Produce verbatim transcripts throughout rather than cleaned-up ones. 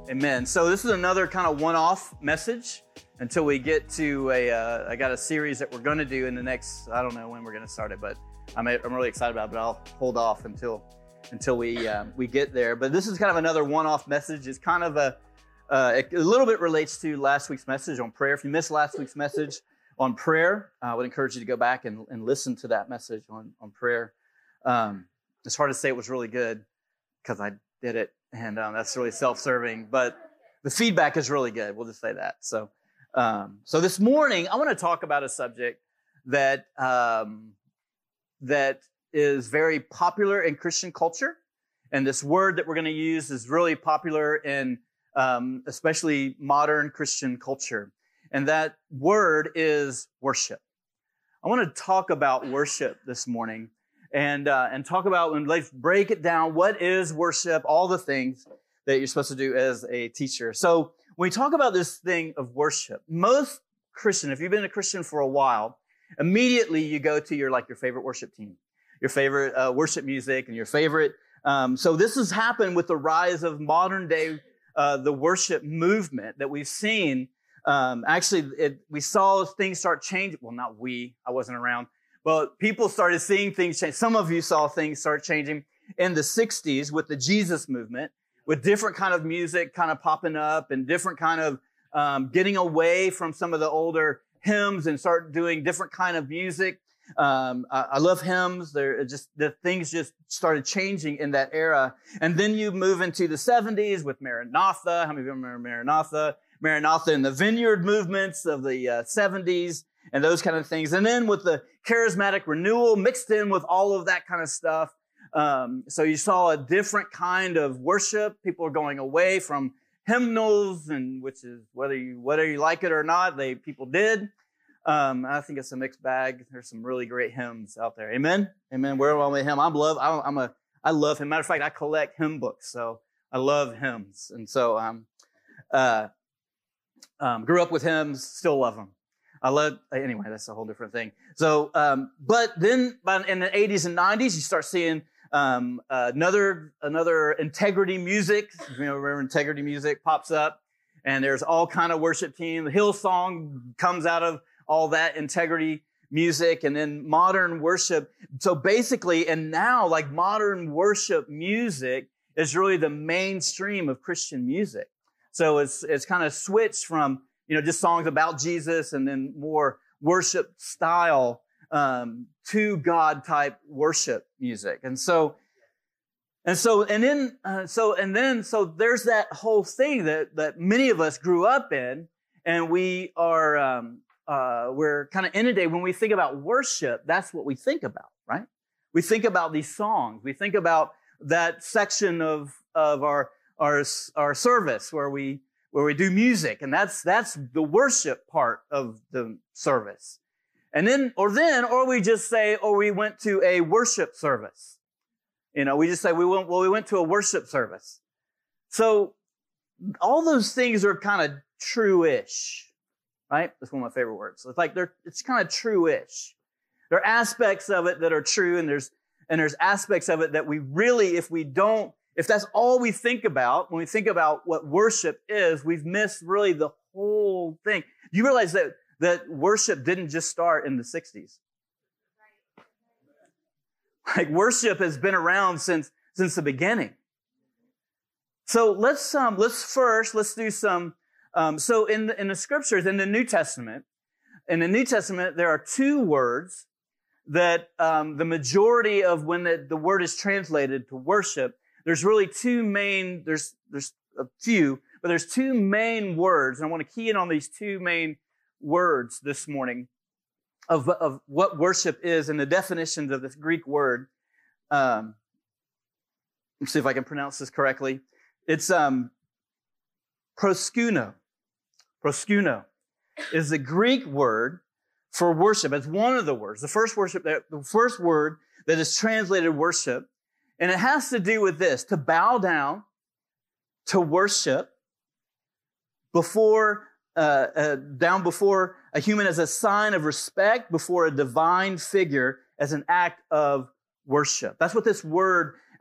Amen. So this is another kind of one-off message until we get to a, uh, I got a series that we're going to do in the next, I don't know when we're going to start it, but I'm, I'm really excited about it, but I'll hold off until until we um, we get there. But this is kind of another one-off message. It's kind of a, uh, it a little bit relates to last week's message on prayer. If you missed last week's message on prayer, I would encourage you to go back and, and listen to that message on, on prayer. Um, it's hard to say it was really good because I did it. And um, that's really self-serving, but the feedback is really good. We'll just say that. So, um, so this morning I want to talk about a subject that um, that is very popular in Christian culture, and this word that we're going to use is really popular in um, especially modern Christian culture, and that word is worship. I want to talk about worship this morning. And uh, and talk about, and let's break it down. What is worship? All the things that you're supposed to do as a teacher. So when we talk about this thing of worship, most Christian, if you've been a Christian for a while, immediately you go to your like your favorite worship team, your favorite uh, worship music, and your favorite. Um, so this has happened with the rise of modern day uh, the worship movement that we've seen. Um, actually, it, we saw things start changing. Well, not we. I wasn't around. Well, people started seeing things change. Some of you saw things start changing in the sixties with the Jesus movement, with different kind of music kind of popping up and different kind of um, getting away from some of the older hymns and start doing different kind of music. Um, I, I love hymns. They're just the things just started changing in that era. And then you move into the seventies with Maranatha. How many of you remember Maranatha? Maranatha and the Vineyard movements of the uh, seventies. And those kind of things. And then with the charismatic renewal mixed in with all of that kind of stuff. Um, so you saw a different kind of worship. People are going away from hymnals, and which is whether you whether you like it or not, they people did. Um, I think it's a mixed bag. There's some really great hymns out there. Amen. Amen. Where am I with him? I love. I, I'm a. I love him. Matter of fact, I collect hymn books, so I love hymns. And so um, uh, um, grew up with hymns. Still love them. I love, anyway, that's a whole different thing. So, um, but then by, in the eighties and nineties, you start seeing um, uh, another another integrity music. You know, remember integrity music pops up, and there's all kind of worship team. The Hillsong comes out of all that integrity music, and then modern worship. So basically, and now like modern worship music is really the mainstream of Christian music. So it's it's kind of switched from, you know, just songs about Jesus and then more worship style um, to God type worship music. And so, and so, and then, uh, so, and then, so there's that whole thing that, that many of us grew up in, and we are, um, uh, we're kind of inundated. When we think about worship, that's what we think about, right? We think about these songs. We think about that section of, of our, our, our service where we, where we do music, and that's that's the worship part of the service. And then, or then, or we just say, or we went to a worship service. You know, we just say we went, well, we went to a worship service. So all those things are kind of true-ish, right? That's one of my favorite words. So it's like they're, it's kind of true-ish. There are aspects of it that are true, and there's and there's aspects of it that we really, if we don't, if that's all we think about, when we think about what worship is, we've missed really the whole thing. You realize that, that worship didn't just start in the sixties. Like worship has been around since, since the beginning. So let's, um, let's first, let's do some, um, so in the, in the scriptures, in the New Testament, in the New Testament, there are two words that, um, the majority of when the, the word is translated to worship, there's really two main, there's, there's a few, but there's two main words. And I want to key in on these two main words this morning of, of what worship is and the definitions of this Greek word. Um, let's see if I can pronounce this correctly. It's, um, proskuno. Proskuno is the Greek word for worship. It's one of the words. The first worship, that, the first word that is translated worship. And it has to do with this, to bow down, to worship before, uh, uh, down before a human as a sign of respect, before a divine figure as an act of worship. That's what this word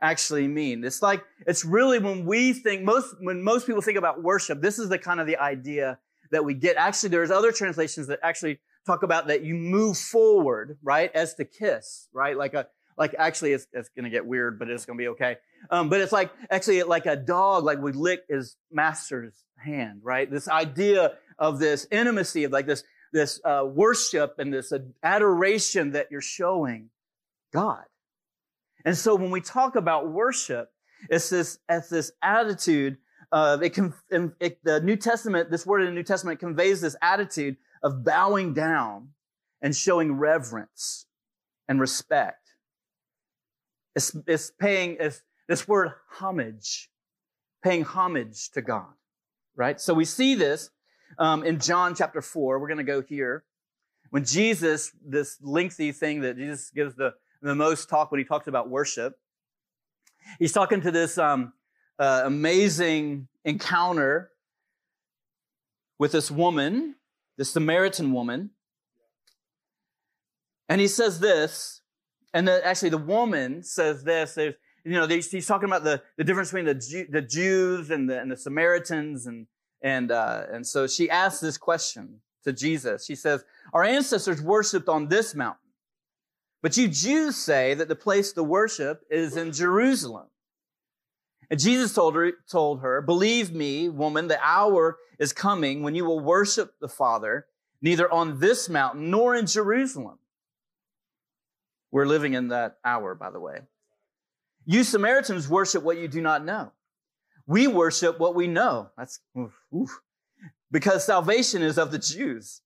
actually mean. It's like, it's really when we think, most, when most people think about worship, this is the kind of the idea that we get. Actually, there's other translations that actually talk about that you move forward, right, as to kiss, right? Like a, like actually it's, it's going to get weird, but it's going to be okay. Um, but it's like, actually like a dog, like we lick his master's hand, right? This idea of this intimacy, of like this, this uh, worship and this adoration that you're showing God. And so when we talk about worship, it's this, it's this attitude of, it can, it, the New Testament, this word in the New Testament conveys this attitude of bowing down and showing reverence and respect. It's, it's paying, it's this word homage, paying homage to God, right? So we see this um, in John chapter four. We're going to go here. When Jesus, this lengthy thing that Jesus gives the the most talk when he talks about worship. He's talking to this um, uh, amazing encounter with this woman, this Samaritan woman. And he says this, and the, actually the woman says this. There's, you know, he's talking about the, the difference between the, Jew, the Jews and the, and the Samaritans. And, and, uh, and so she asks this question to Jesus. She says, our ancestors worshiped on this mountain, but you Jews say that the place to worship is in Jerusalem. And Jesus told her, told her, believe me, woman, the hour is coming when you will worship the Father, neither on this mountain nor in Jerusalem. We're living in that hour, by the way. You Samaritans worship what you do not know. We worship what we know. That's oof, oof. Because salvation is of the Jews.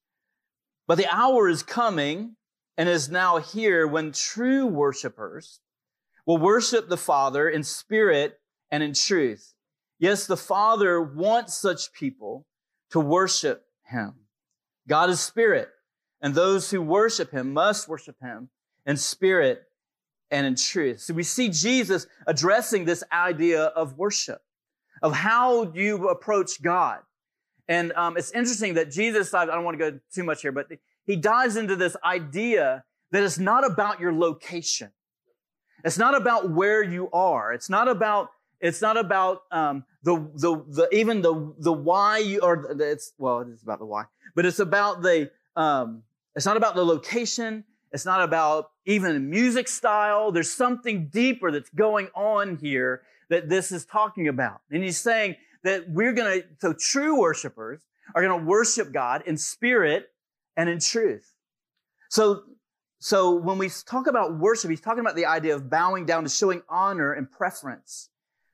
But the hour is coming and is now here when true worshipers will worship the Father in spirit and in truth. Yes, the Father wants such people to worship him. God is spirit, and those who worship him must worship him in spirit and in truth. So we see Jesus addressing this idea of worship, of how you approach God. And um, it's interesting that Jesus, I don't want to go too much here, but he dives into this idea that it's not about your location. It's not about where you are. It's not about, it's not about um, the, the, the, even the, the why you, or the, it's, well, it is about the why, but it's about the, um, it's not about the location. It's not about even music style. There's something deeper that's going on here that this is talking about. And he's saying that we're going to, so true worshipers are going to worship God in spirit and in truth. So, so when we talk about worship, he's talking about the idea of bowing down to showing honor and preference.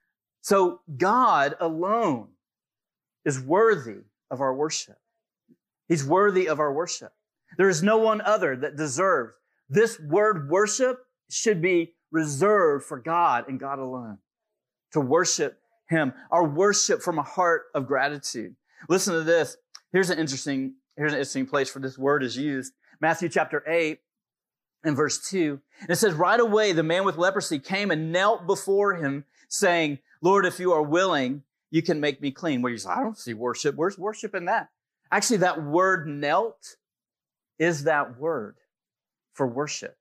So God alone is worthy of our worship. He's worthy of our worship. There is no one other that deserves. This word worship should be reserved for God and God alone. To worship him. Our worship from a heart of gratitude. Listen to this. Here's an interesting, here's an interesting place for this word is used. Matthew chapter eight and verse two. And it says, right away, the man with leprosy came and knelt before him saying, Lord, if you are willing, you can make me clean. Where you say, I don't see worship. Where's worship in that? Actually, that word knelt is that word for worship.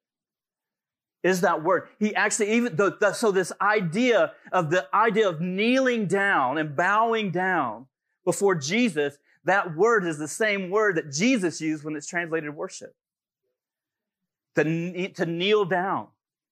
Is that word. He actually even, the, the, so this idea of the idea of kneeling down and bowing down before Jesus, that word is the same word that Jesus used when it's translated worship. To, to kneel down.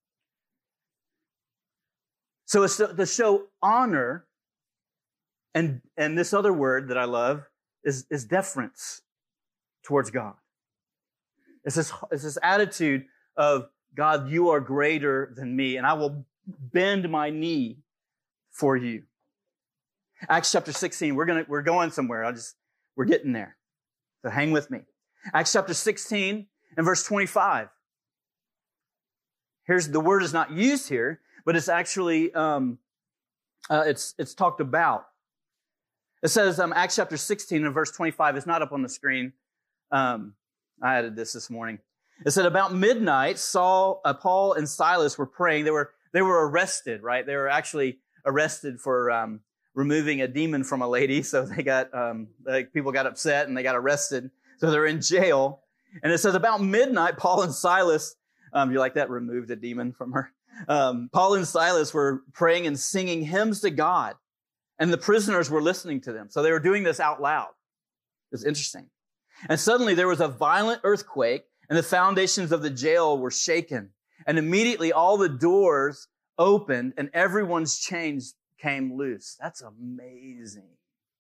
So it's to, to show honor, and, and this other word that I love is, is deference towards God. It's this, it's this attitude of, God, you are greater than me, and I will bend my knee for you. Acts chapter sixteen, we're gonna, we're going somewhere. I just, we're getting there. So hang with me. Acts chapter sixteen and verse twenty-five. Here's, the word is not used here, but it's actually, um, uh, it's, it's talked about. It says, um, Acts chapter sixteen and verse twenty-five. It's not up on the screen. Um, I added this this morning. It said about midnight, Saul, uh, Paul and Silas were praying. They were, they were arrested, right? They were actually arrested for, um, removing a demon from a lady. So they got, um, like people got upset and they got arrested. So they're in jail. And it says about midnight, Paul and Silas, um, you like that? Removed a demon from her. um, Paul and Silas were praying and singing hymns to God, and the prisoners were listening to them. So they were doing this out loud. It's interesting. And suddenly there was a violent earthquake, and the foundations of the jail were shaken. And immediately all the doors opened, and everyone's chains came loose. That's amazing.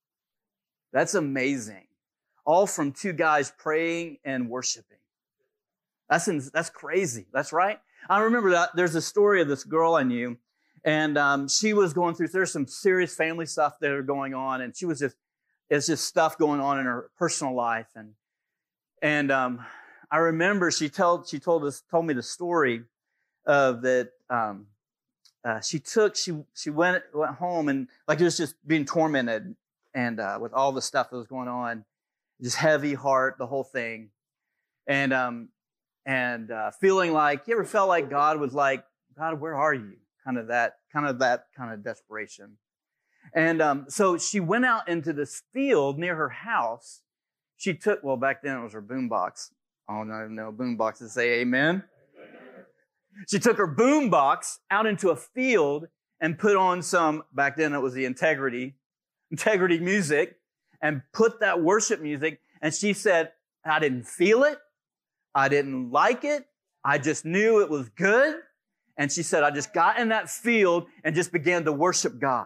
That's amazing. All from two guys praying and worshiping. That's, in, that's crazy. That's right. I remember that there's a story of this girl I knew, and um, she was going through, there's some serious family stuff that are going on, and she was just, it's just stuff going on in her personal life. And, and um, I remember she told, she told us, told me the story of that, um, uh, she took, she, she went, went home and like it was just being tormented and uh, with all the stuff that was going on, just heavy heart, the whole thing. And, um, and uh, feeling like, you ever felt like God was like, God, where are you? Kind of that, kind of that kind of desperation. And um, so she went out into this field near her house. She took, well, back then it was her boombox. Oh, no, no, boomboxes say amen. She took her boombox out into a field and put on some, back then it was the integrity, integrity music, and put that worship music. And she said, I didn't feel it. I didn't like it. I just knew it was good. And she said, I just got in that field and just began to worship God.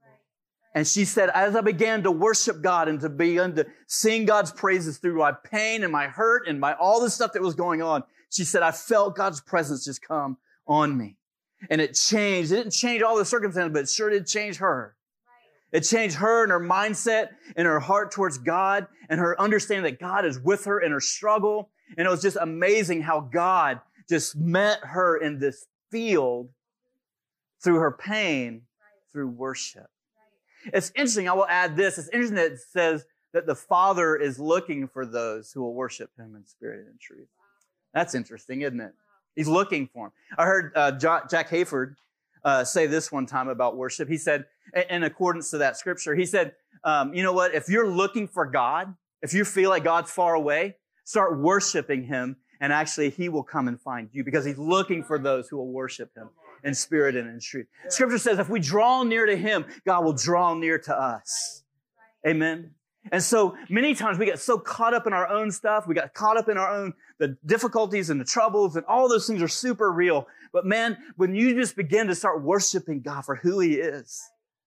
And she said, as I began to worship God and to begin to sing God's praises through my pain and my hurt and my all the stuff that was going on, she said, I felt God's presence just come on me. And it changed. It didn't change all the circumstances, but it sure did change her. It changed her and her mindset and her heart towards God and her understanding that God is with her in her struggle. And it was just amazing how God just met her in this field through her pain, through worship. It's interesting. I will add this. It's interesting that it says that the Father is looking for those who will worship him in spirit and in truth. That's interesting, isn't it? He's looking for him. I heard uh, Jack Hayford uh, say this one time about worship. He said, in accordance to that scripture, he said, um, you know what? If you're looking for God, if you feel like God's far away, start worshiping him, and actually he will come and find you because he's looking for those who will worship him in spirit and in truth. Scripture says if we draw near to him, God will draw near to us. Amen. And so many times we get so caught up in our own stuff. We got caught up in our own, the difficulties and the troubles, and all those things are super real. But man, when you just begin to start worshiping God for who he is,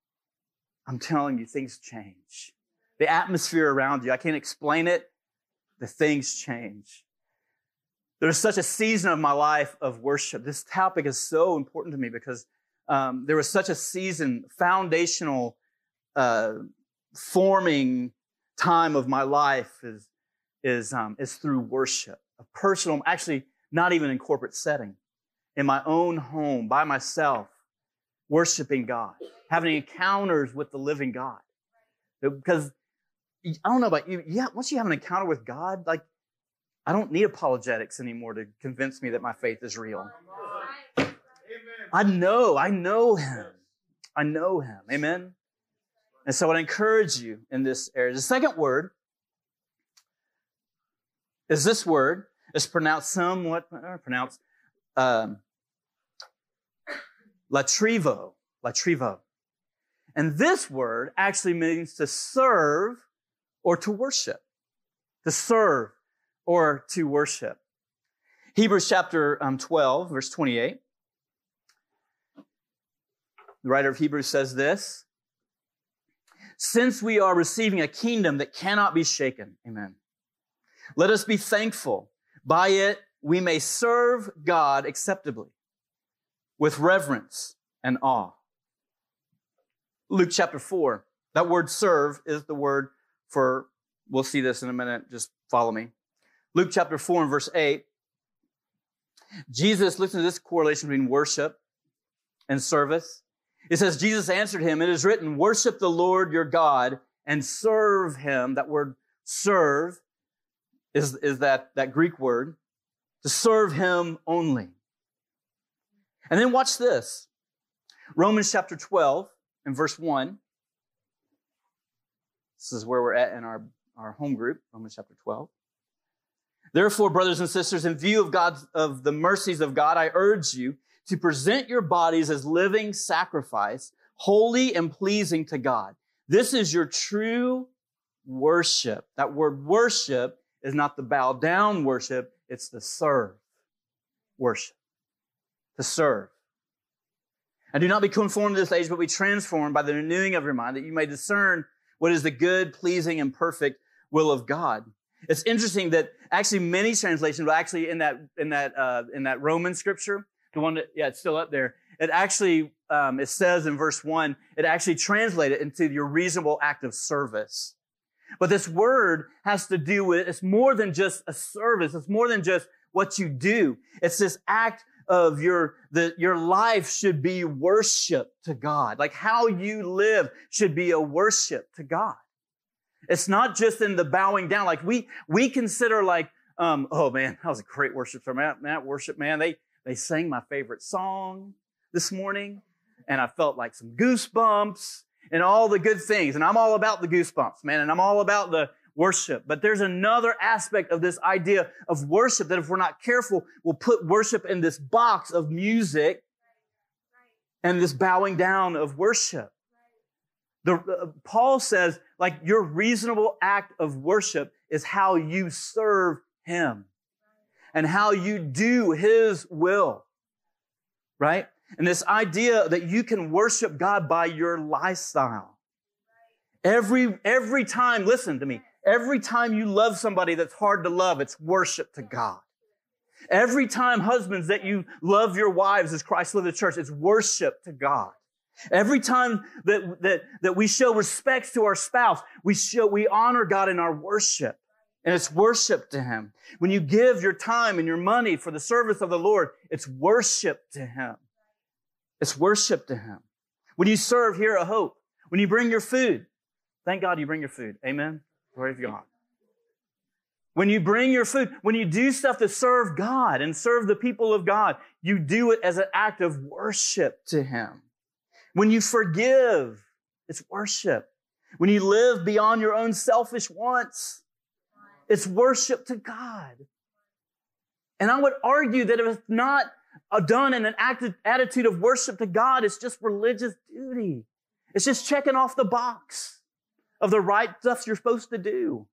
I'm telling you, things change. The atmosphere around you, I can't explain it. The things change. There's such a season of my life of worship. This topic is so important to me because um, there was such a season, foundational, uh, forming time of my life is is um, is through worship, a personal, actually not even in corporate setting, in my own home by myself, worshiping God, having encounters with the living God. Because I don't know about you, yeah, once you have an encounter with God, like I don't need apologetics anymore to convince me that my faith is real. I know, I know him. I know him. Amen. And so I would encourage you in this area. The second word is this word. It's pronounced somewhat, uh, pronounced um, latrivo, latrivo. And this word actually means to serve or to worship. To serve or to worship. Hebrews chapter um, twelve, verse twenty-eight. The writer of Hebrews says this. Since we are receiving a kingdom that cannot be shaken, amen, let us be thankful. By it, we may serve God acceptably with reverence and awe. Luke chapter four, that word serve is the word for, we'll see this in a minute, just follow me. Luke chapter four and verse eight, Jesus, listen to this correlation between worship and service. It says, Jesus answered him, it is written, worship the Lord your God and serve him. That word serve is, is that, that Greek word, to serve him only. And then watch this. Romans chapter twelve and verse one. This is where we're at in our, our home group, Romans chapter twelve. Therefore, brothers and sisters, in view of God's, of the mercies of God, I urge you to present your bodies as living sacrifice, holy and pleasing to God. This is your true worship. That word worship is not the bow down worship, it's the serve worship. To serve. And do not be conformed to this age, but be transformed by the renewing of your mind, that you may discern what is the good, pleasing, and perfect will of God. It's interesting that actually many translations, but actually in that in that uh, in that Roman scripture, the one that yeah, it's still up there. It actually um, it says in verse one, it actually translated into your reasonable act of service. But this word has to do with, it's more than just a service. It's more than just what you do. It's this act of your, the, your life should be worship to God. Like how you live should be a worship to God. It's not just in the bowing down. Like we, we consider like, um, oh man, that was a great worship service. Man, that worship, man, they, they sang my favorite song this morning and I felt like some goosebumps and all the good things. And I'm all about the goosebumps, man. And I'm all about the worship. But there's another aspect of this idea of worship that if we're not careful, we'll put worship in this box of music and this bowing down of worship. The, uh, Paul says, like, your reasonable act of worship is how you serve Him and how you do His will, right? And this idea that you can worship God by your lifestyle. Every, every time, listen to me, every time you love somebody that's hard to love, it's worship to God. Every time, husbands, that you love your wives as Christ loved the church, it's worship to God. Every time that, that, that we show respect to our spouse, we show, we honor God in our worship. And it's worship to Him. When you give your time and your money for the service of the Lord, it's worship to Him. It's worship to Him. When you serve here at Hope, when you bring your food, thank God you bring your food. Amen. Glory to God. When you bring your food, when you do stuff to serve God and serve the people of God, you do it as an act of worship to Him. When you forgive, it's worship. When you live beyond your own selfish wants, it's worship to God. And I would argue that if it's not done in an active attitude of worship to God, it's just religious duty. It's just checking off the box of the right stuff you're supposed to do.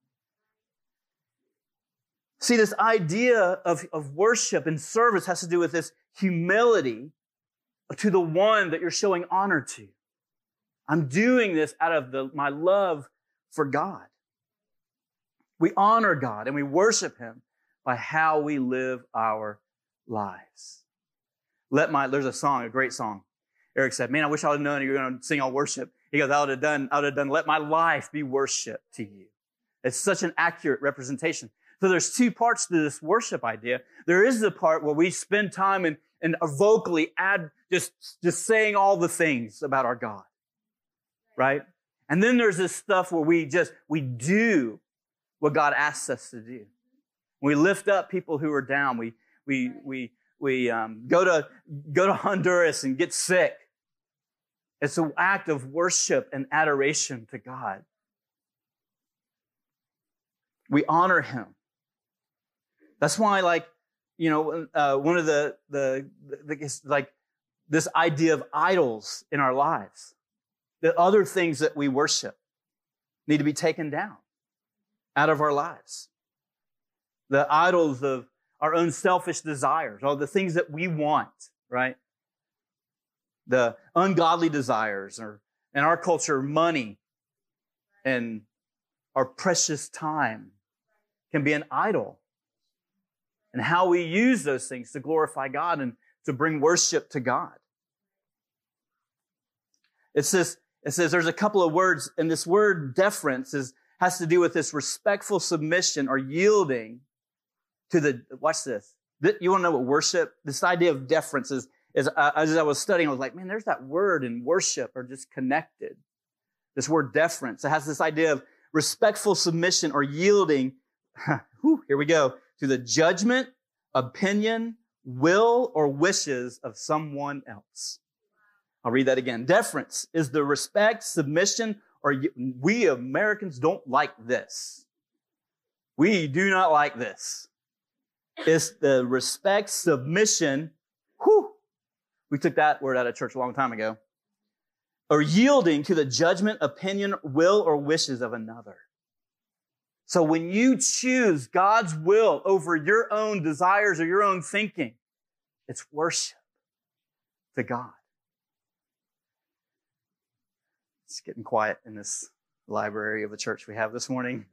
See, this idea of, of worship and service has to do with this humility to the one that you're showing honor to. I'm doing this out of the, my love for God. We honor God and we worship Him by how we live our lives. Let my, there's a song, a great song. Eric said, man, I wish I would have known you were going to sing all worship. He goes, I would have done, I would have done, let my life be worship to you. It's such an accurate representation. So there's two parts to this worship idea. There is the part where we spend time and, and vocally add, just, just saying all the things about our God. Right? And then there's this stuff where we just, we do what God asks us to do. We lift up people who are down. We, we, we, we, um, go to, go to Honduras and get sick. It's an act of worship and adoration to God. We honor Him. That's why, like, you know, uh, one of the, the, the, like, this idea of idols in our lives, the other things that we worship need to be taken down out of our lives. The idols of our own selfish desires, or the things that we want, right? The ungodly desires, or in our culture, money and our precious time can be an idol. And how we use those things to glorify God and to bring worship to God. It says, it says there's a couple of words, and this word deference is, has to do with this respectful submission or yielding to the, watch this. You want to know what worship, this idea of deference is, is uh, as I was studying, I was like, man, there's that word and worship are just connected. This word deference, it has this idea of respectful submission or yielding, whew, here we go, to the judgment, opinion, will, or wishes of someone else. I'll read that again. Deference is the respect, submission, or we Americans don't like this. We do not like this. It's the respect, submission, whew, We took that word out of church a long time ago. Or yielding to the judgment, opinion, will, or wishes of another. So when you choose God's will over your own desires or your own thinking, it's worship to God. It's getting quiet in this library of the church we have this morning.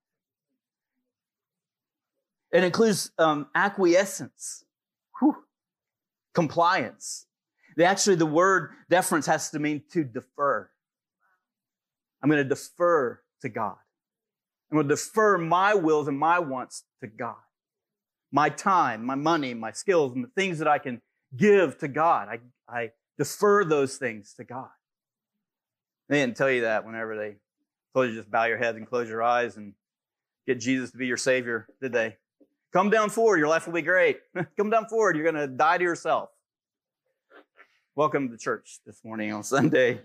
It includes um, acquiescence, whew, compliance. They actually, the word deference has to mean to defer. I'm going to defer to God. I'm going to defer my wills and my wants to God. My time, my money, my skills, and the things that I can give to God. I, I defer those things to God. They didn't tell you that whenever they told you to just bow your head and close your eyes and get Jesus to be your Savior, did they? Come down forward, your life will be great. Come down forward, you're going to die to yourself. Welcome to church this morning on Sunday.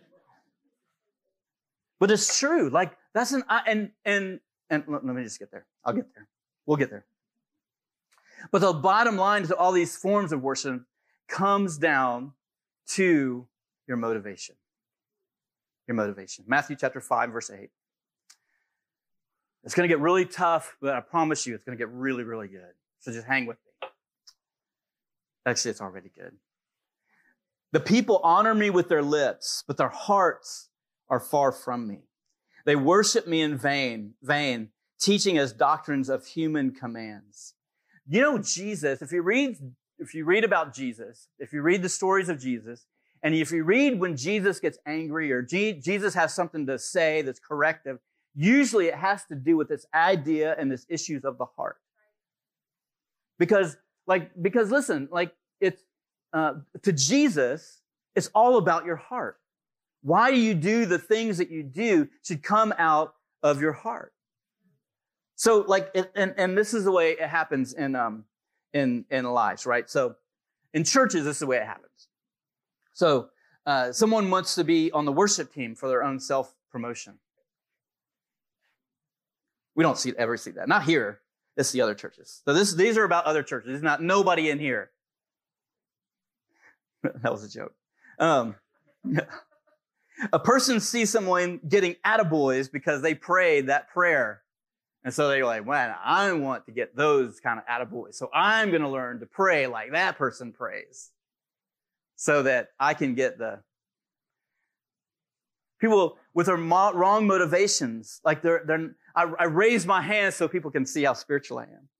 But it's true. Like, that's an, and, and, and let me just get there. I'll get there. We'll get there. But the bottom line to all these forms of worship comes down to your motivation. Your motivation. Matthew chapter five, verse eight. It's going to get really tough, but I promise you it's going to get really, really good. So just hang with me. Actually, it's already good. The people honor me with their lips, but their hearts are far from me. They worship me in vain, vain, teaching as doctrines of human commands. You know, Jesus, if you read, if you read about Jesus, if you read the stories of Jesus, and if you read when Jesus gets angry or G- Jesus has something to say that's corrective, usually it has to do with this idea and this issues of the heart. Because, like, because listen, like, it's, uh, to Jesus, it's all about your heart. Why do you do the things that you do should come out of your heart. So, like, and, and this is the way it happens in, um, in, in lives, right? So, in churches, this is the way it happens. So, uh, someone wants to be on the worship team for their own self-promotion. We don't see ever see that. Not here. It's the other churches. So this, these are about other churches. It's not nobody in here. That was a joke. Um, a person sees someone getting attaboys because they prayed that prayer. And so they're like, man, I want to get those kind of attaboys. So I'm going to learn to pray like that person prays so that I can get the people with their mo- wrong motivations. Like they're, they're, I, I raise my hand so people can see how spiritual I am.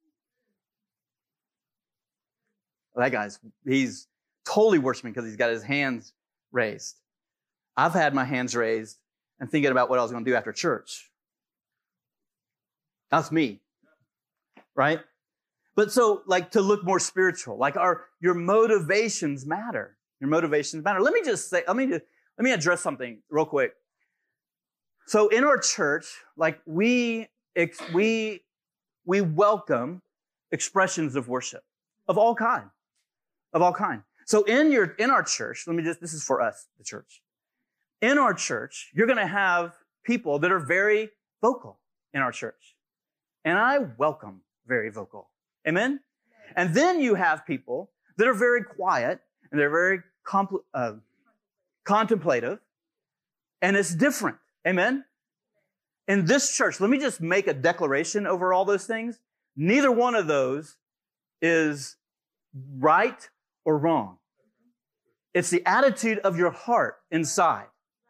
Well, that guy's, he's totally worshiping because he's got his hands raised. I've had my hands raised and thinking about what I was going to do after church. That's me, right? But so, like, to look more spiritual, like our your motivations matter. Your motivations matter. Let me just say, let me just, let me address something real quick. So, in our church, like we we we welcome expressions of worship of all kind, of all kind. So, in your in our church, let me just this is for us, the church. In our church, you're going to have people that are very vocal in our church. And I welcome very vocal. Amen? And then you have people that are very quiet and they're very compl- uh, contemplative. And it's different. Amen? In this church, let me just make a declaration over all those things. Neither one of those is right or wrong. It's the attitude of your heart inside.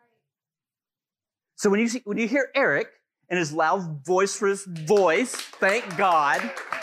So when you see, when you hear Eric and his loud voice for his voice, thank God.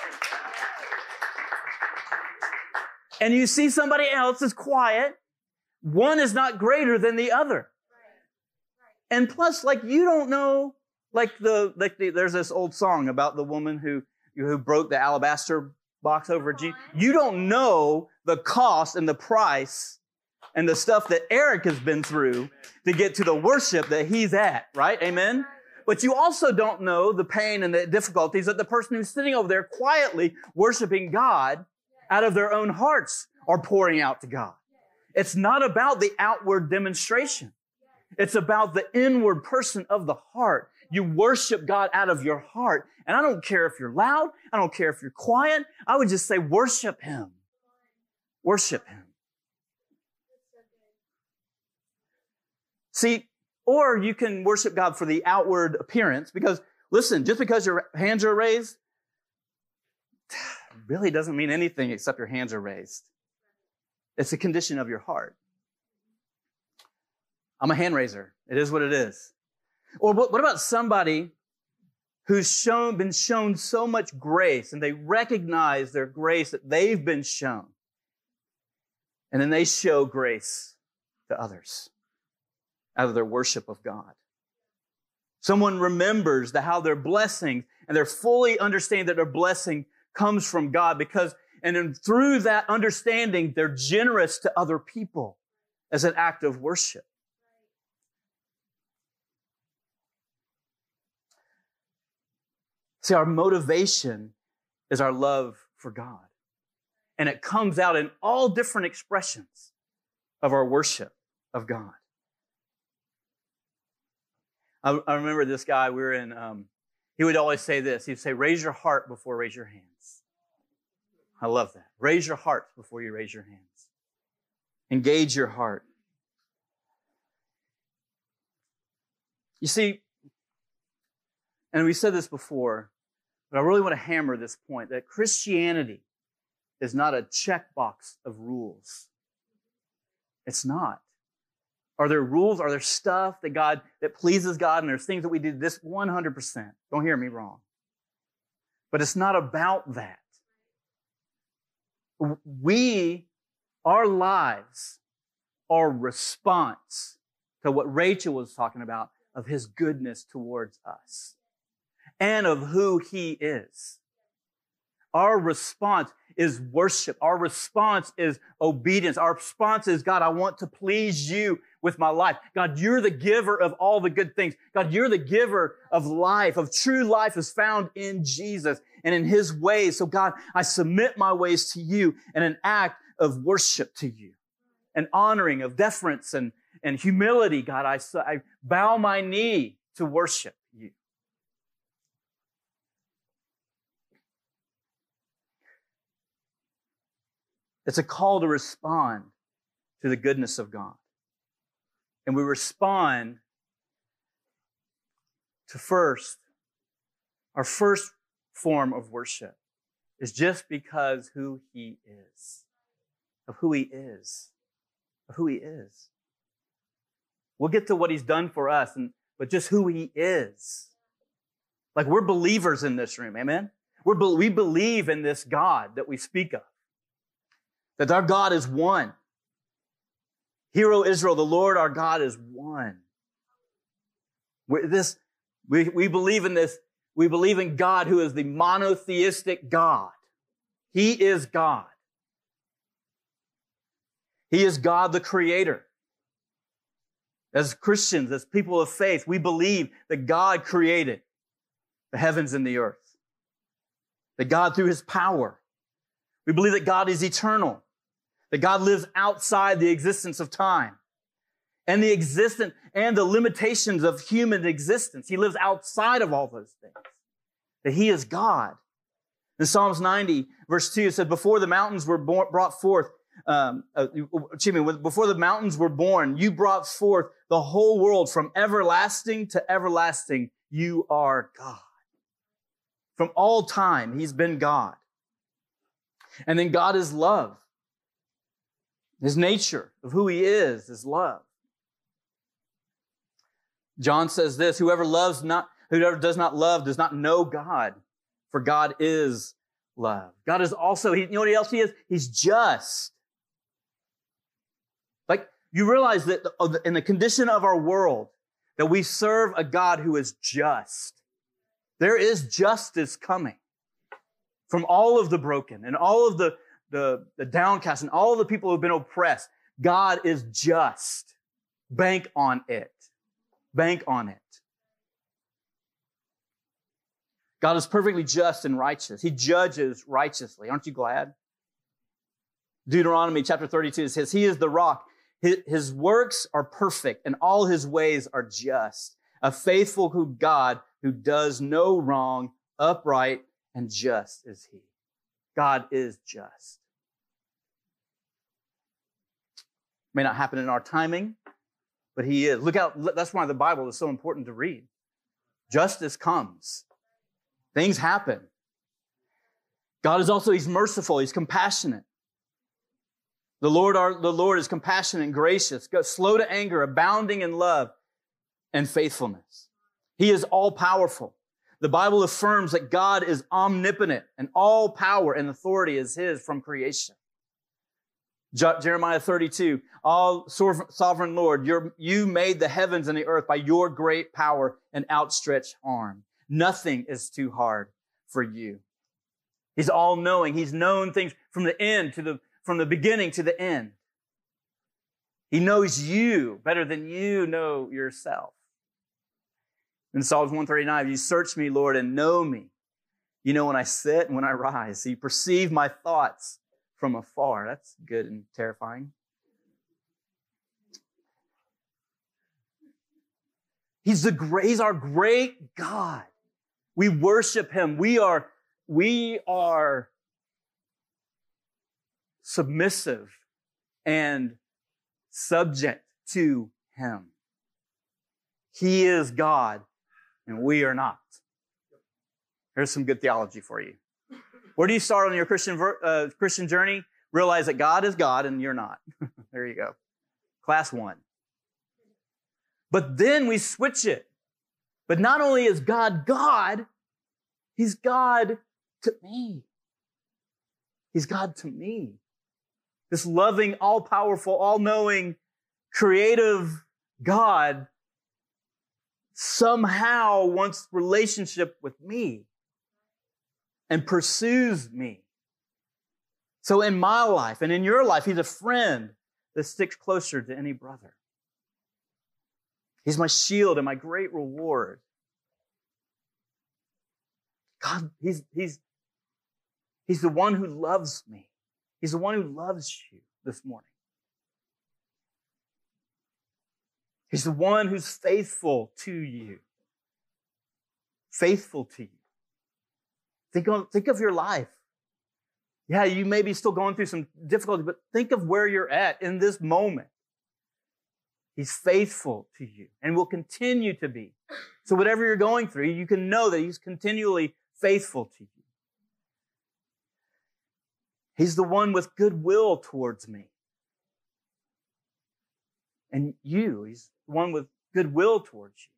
And you see somebody else is quiet, one is not greater than the other. And plus, like, you don't know, like the, like the, there's this old song about the woman who, who broke the alabaster box over Jesus. You don't know the cost and the price and the stuff that Eric has been through to get to the worship that he's at, right? Amen? But you also don't know the pain and the difficulties that the person who's sitting over there quietly worshiping God out of their own hearts are pouring out to God. It's not about the outward demonstration. It's about the inward person of the heart. You worship God out of your heart. And I don't care if you're loud. I don't care if you're quiet. I would just say worship Him. Worship Him. See, or you can worship God for the outward appearance because, listen, just because your hands are raised really doesn't mean anything except your hands are raised. It's a condition of your heart. I'm a hand raiser. It is what it is. Or what, what about somebody who's shown, been shown so much grace and they recognize their grace that they've been shown. And then they show grace to others out of their worship of God. Someone remembers the, how their blessing, and they're fully understanding that their blessing comes from God because, and then through that understanding, they're generous to other people as an act of worship. See, our motivation is our love for God. And it comes out in all different expressions of our worship of God. I, I remember this guy, we were in, um, he would always say this. He'd say, raise your heart before raise your hands. I love that. Raise your heart before you raise your hands. Engage your heart. You see, and we said this before, but I really want to hammer this point, that Christianity is not a checkbox of rules. It's not. Are there rules? Are there stuff that God, that pleases God? And there's things that we do this one hundred percent. Don't hear me wrong. But it's not about that. We, our lives, are response to what Rachel was talking about of His goodness towards us and of who He is. Our response is worship. Our response is obedience. Our response is, God, I want to please you with my life. God, you're the giver of all the good things. God, you're the giver of life, of true life is found in Jesus and in His ways. So God, I submit my ways to you in an act of worship to you, an honoring of deference and, and humility. God, I, I bow my knee to worship you. It's a call to respond to the goodness of God. And we respond to first, our first form of worship is just because who He is, of who He is, of who He is. We'll get to what He's done for us, and but just who He is. Like we're believers in this room, amen? We're, we believe in this God that we speak of. That our God is one. Hear, O Israel, the Lord our God is one. We're this, we, we believe in this. We believe in God who is the monotheistic God. He is God. He is God the Creator. As Christians, as people of faith, we believe that God created the heavens and the earth. That God, through His power, we believe that God is eternal. That God lives outside the existence of time and the existence and the limitations of human existence. He lives outside of all those things. That He is God. In Psalms ninety, verse two, it said, before the mountains were born, brought forth, um, uh, excuse me, before the mountains were born, you brought forth the whole world from everlasting to everlasting. You are God. From all time, He's been God. And then God is love. His nature of who He is is love. John says this, whoever loves not, whoever does not love does not know God, for God is love. God is also, he, you know what else He is? He's just. Like, you realize that in the condition of our world, that we serve a God who is just. There is justice coming from all of the broken and all of the The, the downcast and all the people who have been oppressed. God is just. Bank on it. Bank on it. God is perfectly just and righteous. He judges righteously. Aren't you glad? Deuteronomy chapter thirty-two says, He is the rock. His, his works are perfect and all His ways are just. A faithful God who does no wrong, upright and just is He. God is just. May not happen in our timing. but he is. Look out. That's why the Bible is so important to read. Justice comes. Things happen. God is also, he's merciful. He's compassionate. The Lord, our, the Lord is compassionate and gracious, slow to anger, abounding in love and faithfulness. He is all powerful. The Bible affirms that God is omnipotent and all power and authority is his from creation. Jeremiah thirty-two, all sovereign Lord, you're, you made the heavens and the earth by your great power and outstretched arm. Nothing is too hard for you. He's all knowing. He's known things from the end to the, from the beginning to the end. He knows you better than you know yourself. In Psalms one thirty-nine, you search me, Lord, and know me. You know when I sit and when I rise. You perceive my thoughts from afar. That's good and terrifying. He's the great, he's our great God. We worship him. We are, we are submissive and subject to him. He is God and we are not. Here's some good theology for you. Where do you start on your Christian uh, Christian journey? Realize that God is God and you're not. There you go. Class one. But then we switch it. But not only is God God, he's God to me. He's God to me. This loving, all-powerful, all-knowing, creative God somehow wants relationship with me and pursues me. So in my life and in your life, he's a friend that sticks closer to any brother. He's my shield and my great reward. God, he's, he's, he's the one who loves me. He's the one who loves you this morning. He's the one who's faithful to you. Faithful to you. Think of, think of your life. Yeah, you may be still going through some difficulty, but think of where you're at in this moment. He's faithful to you and will continue to be. So whatever you're going through, you can know that he's continually faithful to you. He's the one with goodwill towards me. And you, he's the one with goodwill towards you.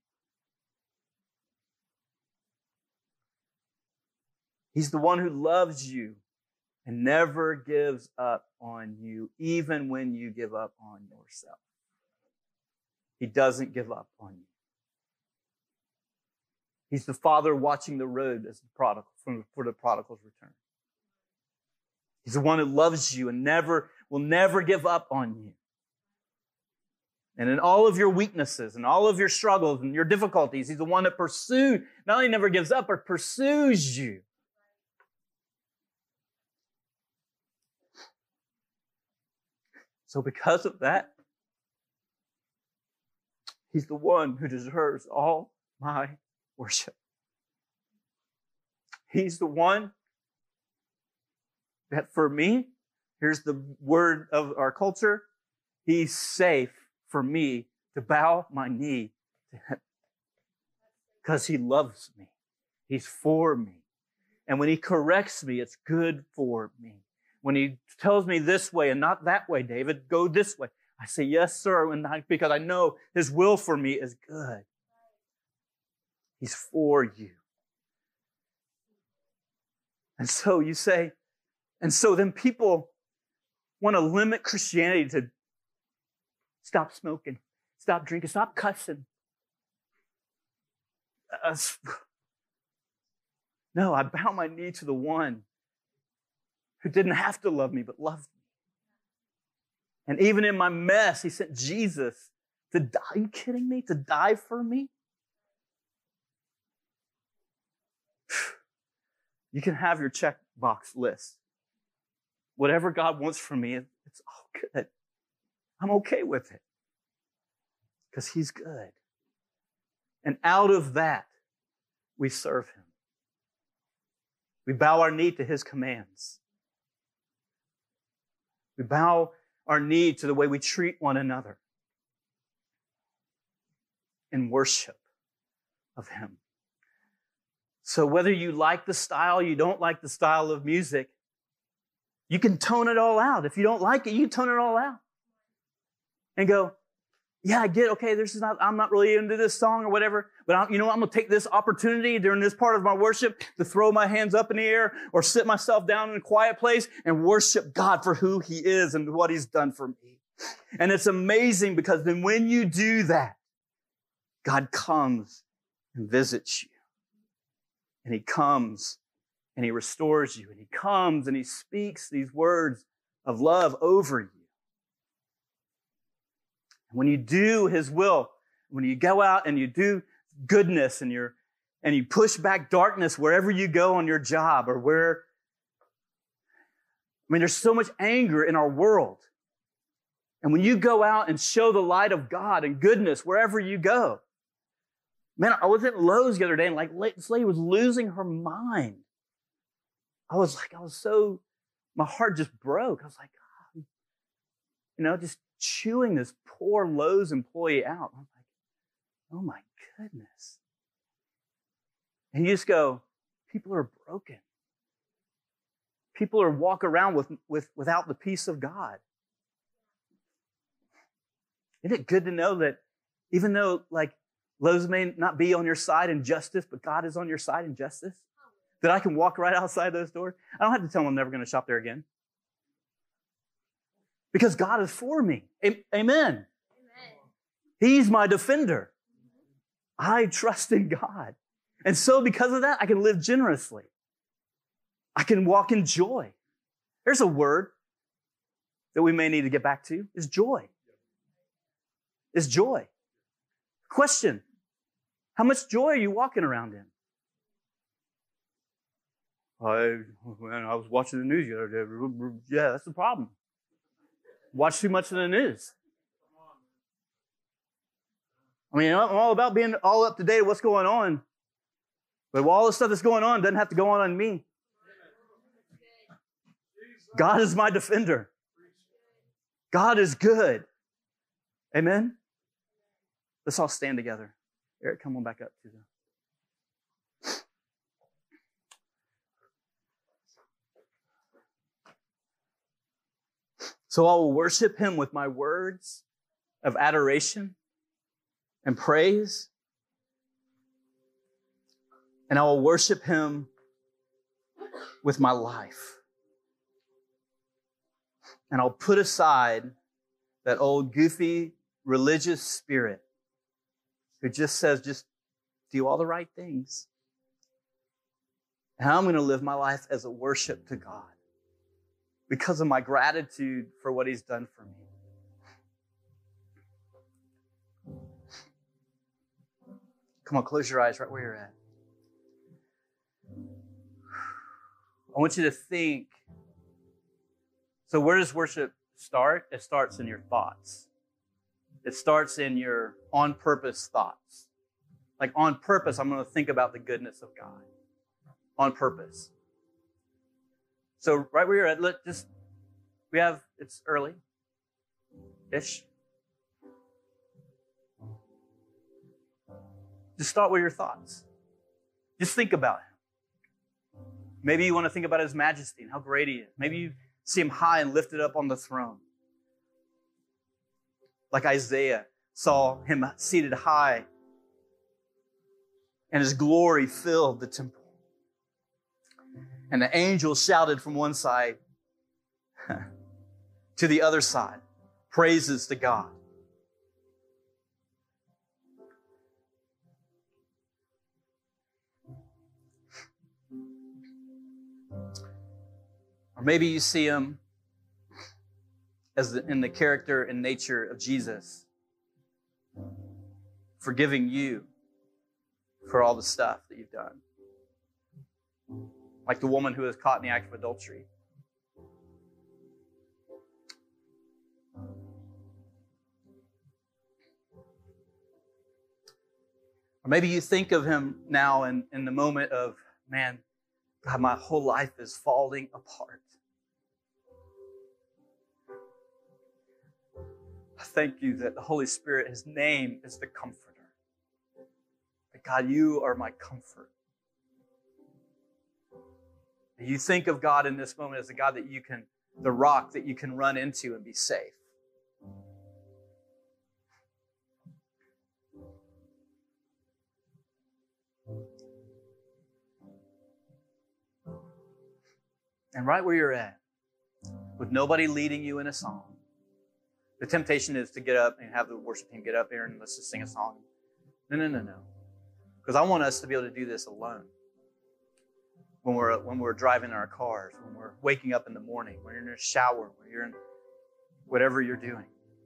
He's the one who loves you and never gives up on you, even when you give up on yourself. He doesn't give up on you. He's the father watching the road as the prodigal, for the prodigal's return. He's the one who loves you and never will never give up on you. And in all of your weaknesses and all of your struggles and your difficulties, he's the one that pursues, not only never gives up, but pursues you. So because of that, he's the one who deserves all my worship. He's the one that for me, here's the word of our culture, he's safe for me to bow my knee to him. Because he loves me. He's for me. And when he corrects me, it's good for me. When he tells me this way and not that way, David, go this way, I say, yes, sir, and I, because I know his will for me is good. He's for you. And so you say, and so then people want to limit Christianity to stop smoking, stop drinking, stop cussing. Uh, no, I bow my knee to the one who didn't have to love me, but loved me. And even in my mess, he sent Jesus to die. Are you kidding me? To die for me? You can have your checkbox list. Whatever God wants from me, it's all good. I'm okay with it. Because he's good. And out of that, we serve him. We bow our knee to his commands. We bow our knee to the way we treat one another. in worship of him. So whether you like the style, you don't like the style of music, you can tone it all out. If you don't like it, you can tone it all out. And go, yeah, I get, okay, this is not, I'm not really into this song or whatever, but I, you know, I'm going to take this opportunity during this part of my worship to throw my hands up in the air or sit myself down in a quiet place and worship God for who he is and what he's done for me. And it's amazing because then when you do that, God comes and visits you. And he comes and he restores you. And he comes and he speaks these words of love over you. And when you do his will, when you go out and you do goodness and you're and you push back darkness wherever you go on your job or where, I mean, there's so much anger in our world. And when you go out and show the light of God and goodness wherever you go, man, I was at Lowe's the other day and like this lady was losing her mind. I was like, I was so, my heart just broke. I was like, God, you know, just chewing this poor Lowe's employee out. I'm like, oh my goodness. And you just go, people are broken. People are walk around with, with without the peace of God. Isn't it good to know that even though like Lowe's may not be on your side in justice, but God is on your side in justice? That I can walk right outside those doors? I don't have to tell them I'm never going to shop there again. Because God is for me. Amen. Amen. He's my defender. I trust in God. And so because of that, I can live generously. I can walk in joy. There's a word that we may need to get back to, is joy. Is joy. Question. How much joy are you walking around in? I, man, I was watching the news the other day. Yeah, that's the problem. Watch too much of the news. I mean, I'm all about being all up to date with what's going on. But all the stuff that's going on doesn't have to go on on me. God is my defender. God is good. Amen? Let's all stand together. Eric, come on back up to the... So I will worship him with my words of adoration and praise. And I will worship him with my life. And I'll put aside that old goofy religious spirit who just says, just do all the right things. And I'm going to live my life as a worship to God because of my gratitude for what he's done for me. Come on, close your eyes right where you're at. I want you to think. So where does worship start? It starts in your thoughts. It starts in your on-purpose thoughts. Like on purpose, I'm going to think about the goodness of God. On purpose. So right where you're at, let just, we have, it's early-ish. Just start with your thoughts. Just think about him. Maybe you want to think about his majesty and how great he is. Maybe you see him high and lifted up on the throne. Like Isaiah saw him seated high and his glory filled the temple. And the angels shouted from one side to the other side, praises to God. Or maybe you see him as the, in the character and nature of Jesus, forgiving you for all the stuff that you've done. Like the woman who was caught in the act of adultery. Or maybe you think of him now in, in the moment of, man, God, my whole life is falling apart. I thank you that the Holy Spirit, his name is the Comforter. God, you are my comfort. And you think of God in this moment as the God that you can, the rock that you can run into and be safe. And right where you're at, with nobody leading you in a song, the temptation is to get up and have the worship team get up here and let's just sing a song. No, no, no, no. Because I want us to be able to do this alone. When we're when we're driving in our cars, when we're waking up in the morning, when you're in a shower, when you're in whatever you're doing.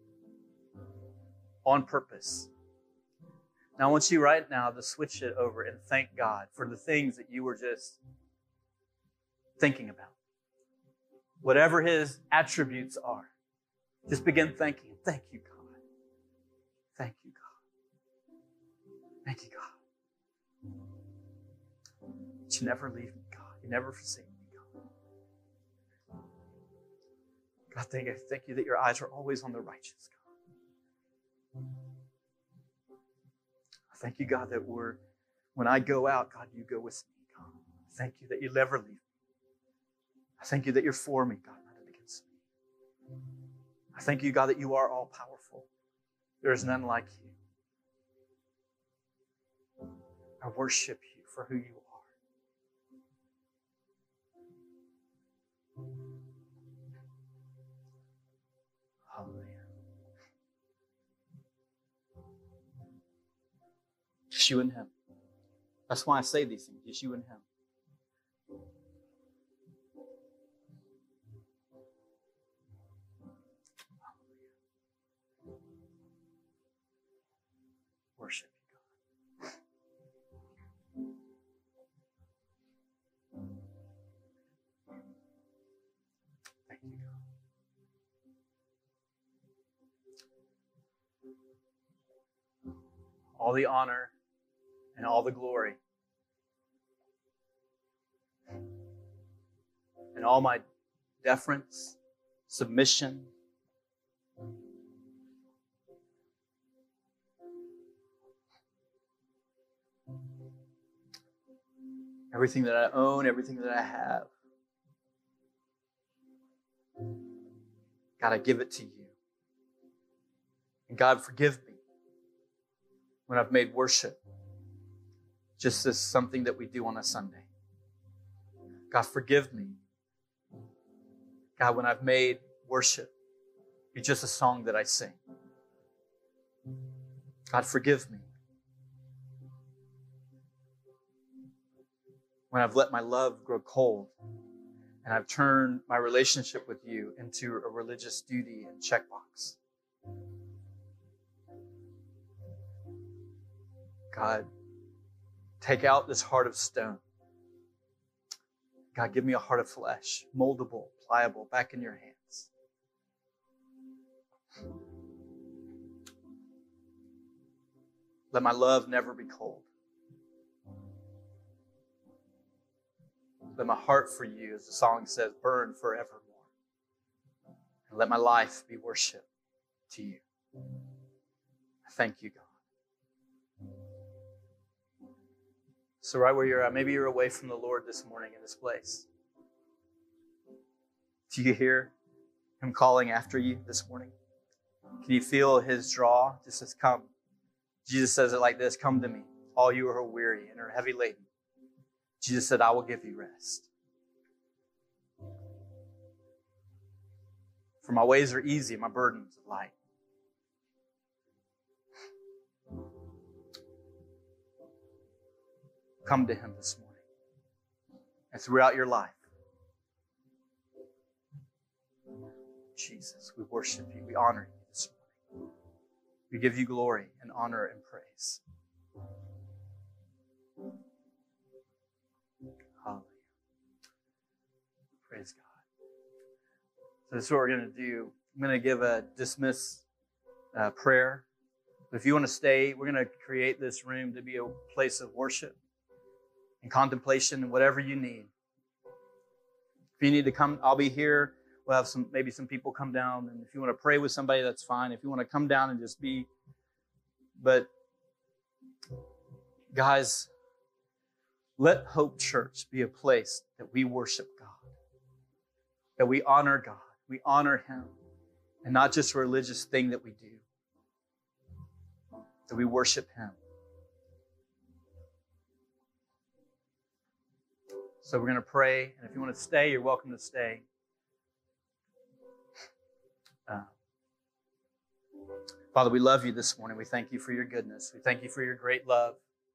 On purpose. Now I want you right now to switch it over and thank God for the things that you were just thinking about. Whatever His attributes are. Just begin thanking Him. Thank you, God. Thank you, God. Thank you, God. That you never leave me, God. You never forsake me, God. God, thank you, thank you that your eyes are always on the righteous, God. Thank you, God, that we're, when I go out, God, you go with me, God. Thank you that you never leave me. I thank you that you're for me, God, not against me. I thank you, God, that you are all powerful. There is none like you. I worship you for who you are. Hallelujah. Just you and Him. That's why I say these things. Just you and Him. Worship you, God. Thank you, God. All the honor and all the glory and all my deference, submission, everything that I own, everything that I have, God, I give it to you. And God, forgive me when I've made worship just as something that we do on a Sunday. God, forgive me. God, when I've made worship be just a song that I sing. God, forgive me when I've let my love grow cold and I've turned my relationship with you into a religious duty and checkbox. God, take out this heart of stone. God, give me a heart of flesh, moldable, pliable, back in your hands. Let my love never be cold. Let my heart for you, as the song says, burn forevermore. And let my life be worship to you. Thank you, God. So right where you're at, maybe you're away from the Lord this morning in this place. Do you hear Him calling after you this morning? Can you feel His draw? Just says, come. Jesus says it like this, come to me, all you who are weary and are heavy laden. Jesus said, I will give you rest. For my ways are easy, my burdens are light. Come to Him this morning and throughout your life. Jesus, we worship you. We honor you this morning. We give you glory and honor and praise. Hallelujah. Praise God. So this is what we're going to do. I'm going to give a dismiss uh, prayer. If you want to stay, we're going to create this room to be a place of worship and contemplation and whatever you need. If you need to come, I'll be here. We'll have some, maybe some people come down. And if you want to pray with somebody, that's fine. If you want to come down and just be, but Guys, let Hope Church be a place that we worship God, that we honor God, we honor Him, and not just a religious thing that we do, that we worship Him. So we're going to pray, and if you want to stay, you're welcome to stay. Uh, Father, we love you this morning. We thank you for your goodness. We thank you for your great love.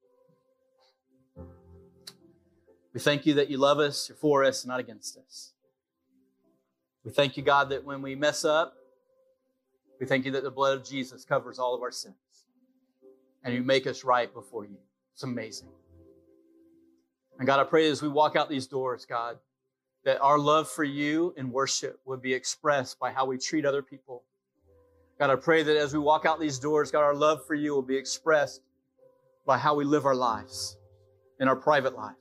We thank you that you love us, you're for us, and not against us. We thank you, God, that when we mess up, we thank you that the blood of Jesus covers all of our sins. And you make us right before you. It's amazing. And God, I pray as we walk out these doors, God, that our love for you in worship would be expressed by how we treat other people. God, I pray that as we walk out these doors, God, our love for you will be expressed by how we live our lives in our private life.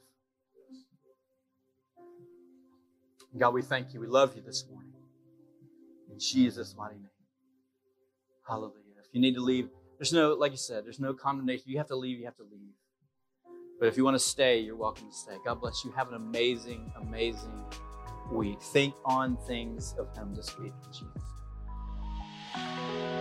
And God, we thank you. We love you this morning. In Jesus' mighty name. Hallelujah. If you need to leave, there's no, like you said, there's no condemnation. You have to leave, you have to leave. But if you want to stay, you're welcome to stay. God bless you. Have an amazing, amazing week. Think on things of Him this week in Jesus' name.